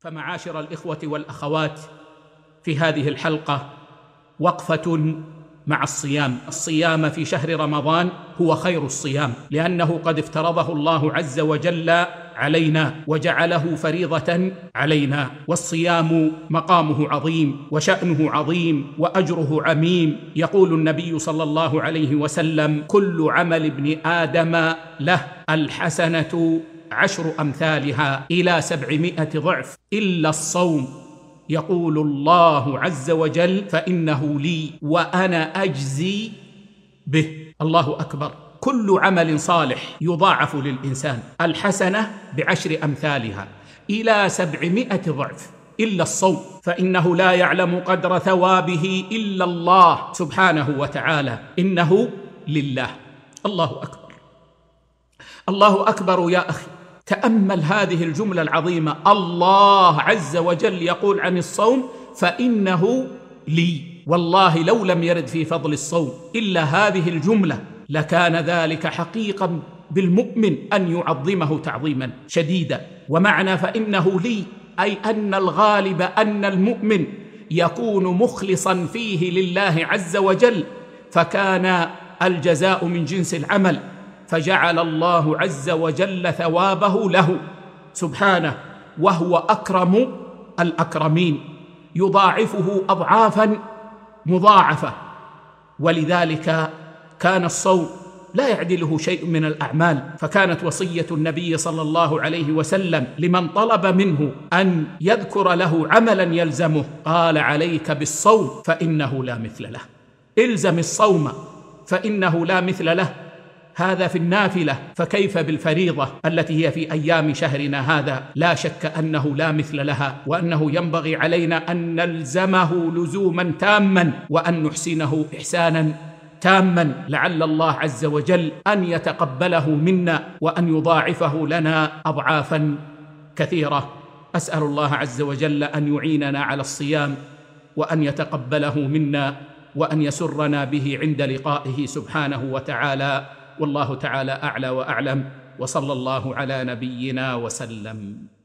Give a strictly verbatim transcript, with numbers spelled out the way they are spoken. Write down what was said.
فمعاشر الإخوة والأخوات، في هذه الحلقة وقفة مع الصيام. الصيام في شهر رمضان هو خير الصيام، لأنه قد افترضه الله عز وجل علينا وجعله فريضة علينا، والصيام مقامه عظيم وشأنه عظيم وأجره عميم. يقول النبي صلى الله عليه وسلم: كل عمل ابن آدم له الحسنة عشر أمثالها إلى سبعمائة ضعف إلا الصوم، يقول الله عز وجل: فإنه لي وأنا أجزي به. الله أكبر. كل عمل صالح يضاعف للإنسان الحسنة بعشر أمثالها إلى سبعمائة ضعف إلا الصوم، فإنه لا يعلم قدر ثوابه إلا الله سبحانه وتعالى، إنه لله. الله أكبر. الله أكبر يا أخي. تأمل هذه الجملة العظيمة. الله عز وجل يقول عن الصوم: فإنه لي. والله لو لم يرد في فضل الصوم إلا هذه الجملة لكان ذلك حقيقا بالمؤمن أن يعظمه تعظيما شديدا. ومعنى فإنه لي أي أن الغالب أن المؤمن يكون مخلصا فيه لله عز وجل، فكان الجزاء من جنس العمل، فجعل الله عز وجل ثوابه له سبحانه، وهو أكرم الأكرمين، يضاعفه أضعافا مضاعفة. ولذلك كان الصوم لا يعدله شيء من الأعمال، فكانت وصية النبي صلى الله عليه وسلم لمن طلب منه أن يذكر له عملا يلزمه، قال: عليك بالصوم فإنه لا مثل له. إلزم الصوم فإنه لا مثل له. هذا في النافلة، فكيف بالفريضة التي هي في أيام شهرنا هذا؟ لا شك أنه لا مثل لها، وأنه ينبغي علينا أن نلزمه لزوما تاما وأن نحسنه إحسانا تاما، لعل الله عز وجل أن يتقبله منا وأن يضاعفه لنا أضعافا كثيرة. أسأل الله عز وجل أن يعيننا على الصيام، وأن يتقبله منا، وأن يسرنا به عند لقائه سبحانه وتعالى. والله تعالى أعلى وأعلم، وصلى الله على نبينا وسلم.